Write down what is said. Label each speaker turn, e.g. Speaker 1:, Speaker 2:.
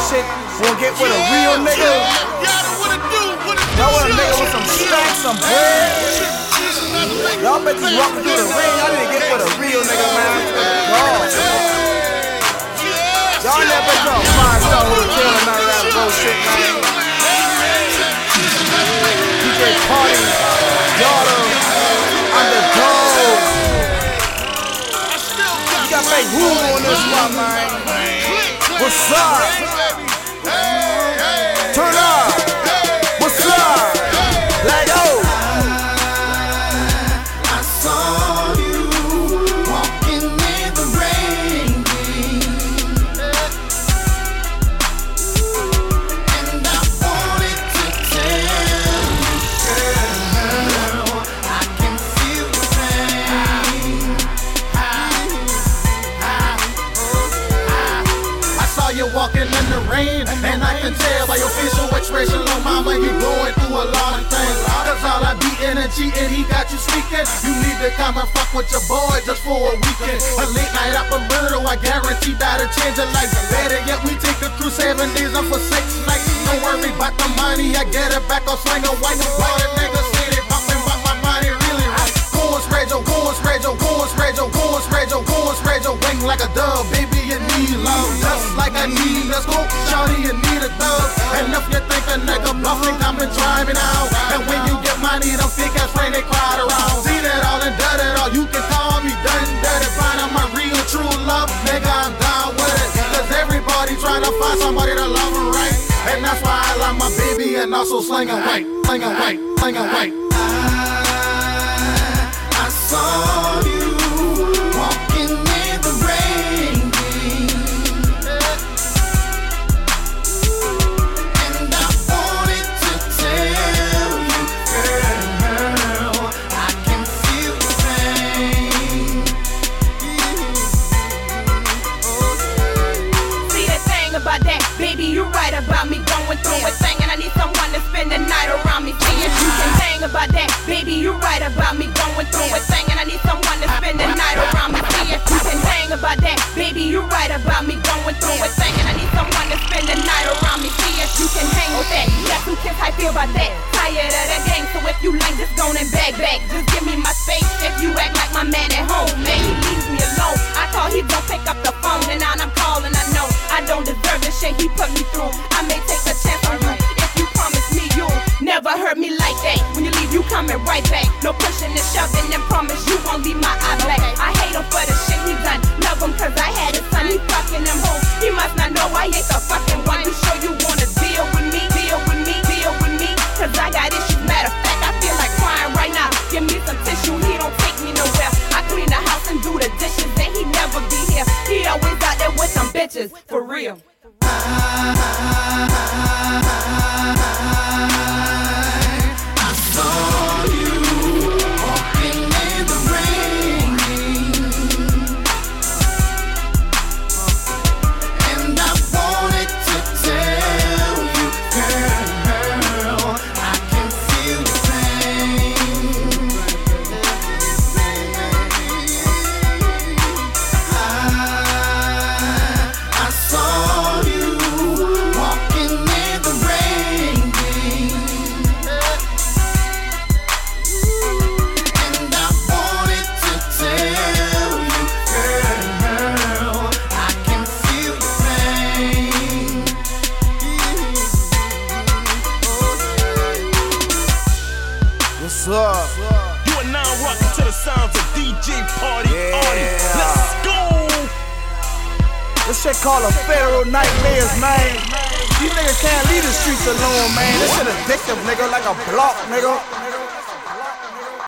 Speaker 1: shit. Wanna get with a real nigga? Y'all want a nigga with some stacks, some bread? Y'all bet you walking through the ring. Y'all need to get with a real nigga, man. Y'all never go 5-star hotel and none of that bullshit, man. DJ Party, y'all underdog. You got make room on this one, man. What's up? Turn up. What's up? Let go.
Speaker 2: I saw you walking in the rain, and I wanted to tell you, girl, I can feel the pain. I saw you walking in the rain, and I can tell by your facial expression, little mama, you going through a lot of things. Cause all I be energy and he got you speaking. You need to come and fuck with your boy just for a weekend. A late night up a murder, I guarantee that'll change your life. Better yet, we take it through 7 days and for 6 nights. Don't worry about the money, I get it back, I'll swing a white. All the niggas say they bumpin', but my money really right. Go and spread your, go and spread your, go and spread your, go and spread your, go and spread your wing like a dove. Baby, you need love, just like I need. Let's go, shawty, you need a dove. And if you think a nigga bluffing, come and try me now. And when you get money, them fake ass friends they crowd around. See that all and done it all, you can call me done dirty. Find out my real true love, nigga, I'm down with it. Cause everybody trying to find somebody to love her right. And that's why I love my baby and also slinging white, slinging white, slinging white. I saw you walking in the rain, and I wanted to tell you, girl, I can feel the pain.
Speaker 3: See the thing about that, baby, you right about me going through a thing, and I need someone to spend the night around me. See if you can hang about that, baby, you right about me going through a thing, and I need someone to spend the night around me. See if you can hang about that, baby, you right about me going through a thing, and I need someone to spend the night around me. See if you can hang with that. That's who kids I feel about that. Tired of the game, so if you lame, just go and bag. Just give me my space. If you act like my man at home, man, he leaves me alone. I thought he don't pick up the phone, and now I'm calling. I know I don't deserve the shit he put me through. I may take a chance on you if you promise me you'll never hurt me like that. When you leave, you coming right back. No pushing and shoving, and promise you won't leave my eye black. I hate him for the shit he done. Love him cause I had his son. He fucking him home. He must not know I ain't the fucking one. You sure you wanna deal with me? Deal with me? Deal with me? Cause I got issues. Matter of fact, I feel like crying right now. Give me some tissue. He don't take me nowhere. I clean the house and do the dishes, and he never be here. He always out there with some bitches. For real.
Speaker 2: I saw you walking in the rain, and I wanted to tell you, girl, I can feel the pain. I saw you walking in the rain, and I wanted to tell you, girl, I can feel the pain.
Speaker 1: What's up?
Speaker 4: You are now rocking to the sounds of DJ Party.
Speaker 1: Yeah.
Speaker 4: Let's go.
Speaker 1: This shit called a Federal Nightmares, man. These niggas can't leave the streets alone, man. This shit addictive, nigga, like a block, nigga.